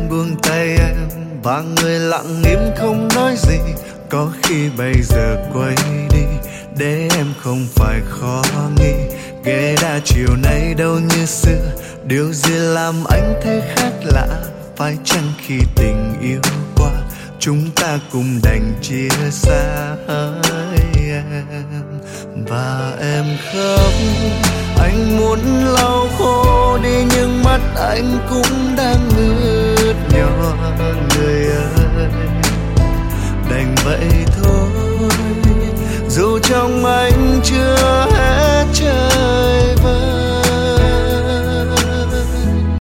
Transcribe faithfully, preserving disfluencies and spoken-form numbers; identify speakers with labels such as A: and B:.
A: anh buông tay em và người lặng im không nói gì. Có khi bây giờ quay đi để em không phải khó nghĩ. Ghế đá chiều nay đâu như xưa, điều gì làm anh thấy khác lạ? Phải chăng khi tình yêu qua chúng ta cùng đành chia xa hỡi em. Và em khóc, anh muốn lau khô đi nhưng mắt anh cũng đang ướt nhòa người ơi. Đành vậy thôi, dù trong anh